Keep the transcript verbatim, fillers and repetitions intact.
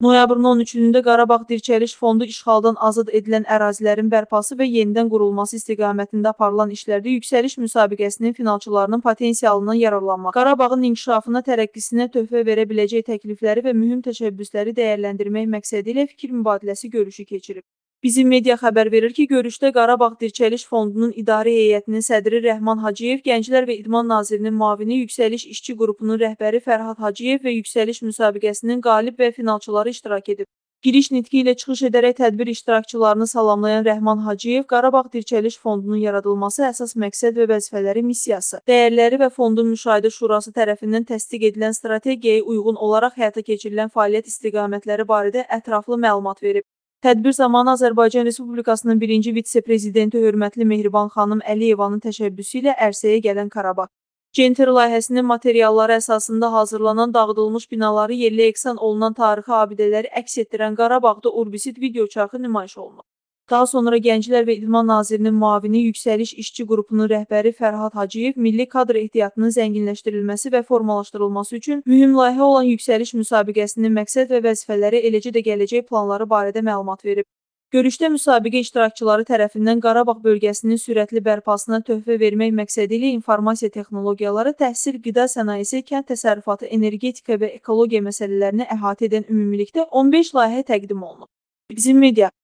Noyabrın on üçündə Qarabağ Dirçəliş Fondu işğaldan azad edilən ərazilərin bərpası və yenidən qurulması istiqamətində aparılan işlərdə yüksəliş müsabiqəsinin finalçılarının potensialından yararlanmaq, Qarabağın inkişafına, tərəqqisinə töhfə verə biləcək təklifləri və mühüm təşəbbüsləri dəyərləndirmək məqsədi ilə fikir mübadiləsi görüşü keçirib. Bizim media xəbər verir ki, görüşdə Qarabağ Dirçəliş Fondunun idarə heyətinin sədri Rəhman Hacıyev, Gənclər və İdman Nazirinin müavini, Yüksəliş İşçi qrupunun rəhbəri Fərhad Hacıyev və yüksəliş müsabiqəsinin qalib və finalçıları iştirak edib. Giriş nitqi ilə çıxış edərək tədbir iştirakçılarını salamlayan Rəhman Hacıyev, Qarabağ Dirçəliş Fondunun yaradılması əsas məqsəd və vəzifələri, missiyası, dəyərləri və Fondun Müşahidə Şurası tərəfindən təsdiq edilən strategiyaya uyğun olaraq həyata keçirilən fəaliyyət istiqamətləri barədə ətraflı məlumat verib. Tədbir zamanı Azərbaycan Respublikasının birinci vitse-prezidenti hörmətli Mehriban xanım Əliyevanın təşəbbüsü ilə ərsəyə gələn Qarabağ Center layihəsinin materialları əsasında hazırlanan dağıdılmış binaları yerlə yeksan olunan tarixi abidələri əks etdirən Qarabağda Urbisit video çarxı nümayiş olunub. Daha sonra Gənclər və İdman Nazirinin müavini, Yüksəliş İşçi qrupunun rəhbəri Fərhad Hacıyev milli kadr ehtiyatının zənginləşdirilməsi və formalaşdırılması üçün mühüm layihə olan yüksəliş müsabiqəsinin məqsəd və vəzifələri, eləcə də gələcək planları barədə məlumat verib. Görüşdə müsabiqə iştirakçıları tərəfindən Qarabağ bölgəsinin sürətli bərpasına töhfə vermək məqsədi ilə informasiya texnologiyaları, təhsil, qida sənayesi, kənd təsərrüfatı, energetika və ekologiya məsələlərini əhatə edən ümumilikdə on beş layihə təqdim olunub. Bizim media